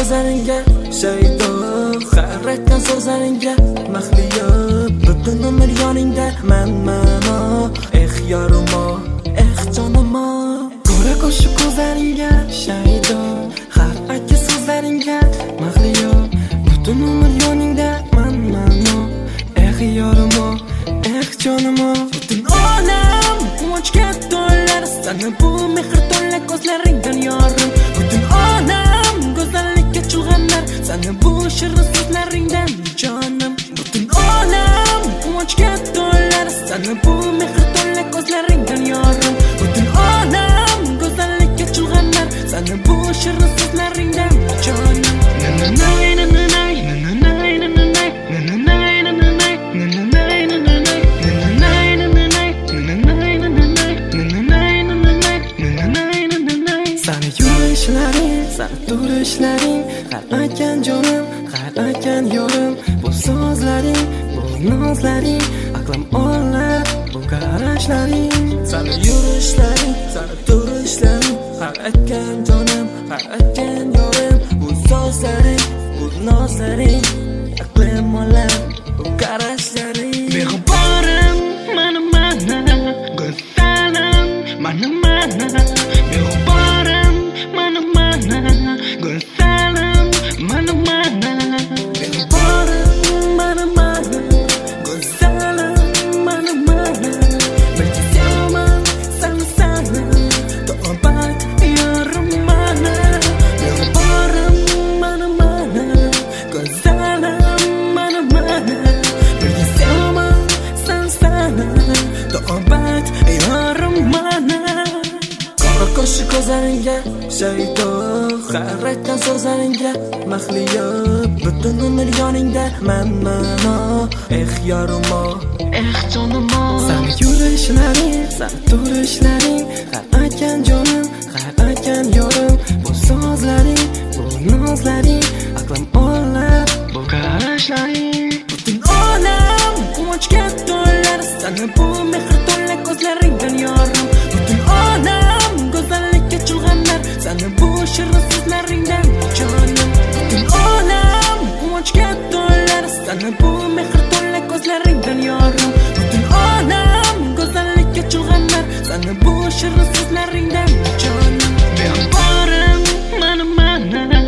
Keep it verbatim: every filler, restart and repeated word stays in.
ko'zlaringga shaydo har aytgan so'zlaringga mahliyo butun umr yoningda man mano eh yorimo eh jonimo ko'ra qo'shiq ko'zlaringga shaydo har aytgan so'zlaringga mahliyo butun umr yoningda man mano eh yorimo eh jonimo butun olam quvonchga to'lar sana bu mehr to'la ko'zlaringdan yorim butun olam go'zallikka chulg'anar sana bu shirin so'zlaringdan jonim butun olam quvonchga to'lar sana bu mehr to'la ko'zlaringdan yorim butun olam go'zallikka chulg'anar sana bu shirin so'zlaringdan jonim Sani yurishlaring, sani turishlaring, har aytgan jonim, har aytgan yorim, bu so'zlaring, bu nozlaring, aqlim olar, bu qarashlaring. Sani yurishlaring, sani turishlaring, har aytgan jonim, har aytgan yorim, bu so'zlaring, bu nozlaring, aqlim olar, bu qarashlaring. Mehribonam, mana mana, go'zalim, mana mana, mehribonam, mana mana, go'zalim, mana mana, mehribonam, mana mana, go'zalim, mana mana, balki sevaman sani sani, to'bat yorim mana, mehribonam, mana mana, go'zalim, mana mana, balki sevaman sani sani, to'bat yorim mana. Qo'shiq ko'zlaringga shaydo har aytgan so'zlaringga mahliyo butun umr yoningda man mano eh yorimo eh jonimo sani yurishlaring sani turishlaring har aytgan jonim har aytgan yorim bu so'zlaring bu nozlaring aqlim olar bu qarashlaring butun olam quvonchga to'lar sana bu mehr to'la ko'zlaringdan yorim butun olam go'zallikka chulg'anar sana bu shirin so'zlaringdan jonim butun olam quvonchga to'lar sana bu mehr to'la ko'zlaringdan yorim butun olam go'zallikka chulg'anar sana bu shirin so'zlaringdan jonim mehribonam mana mana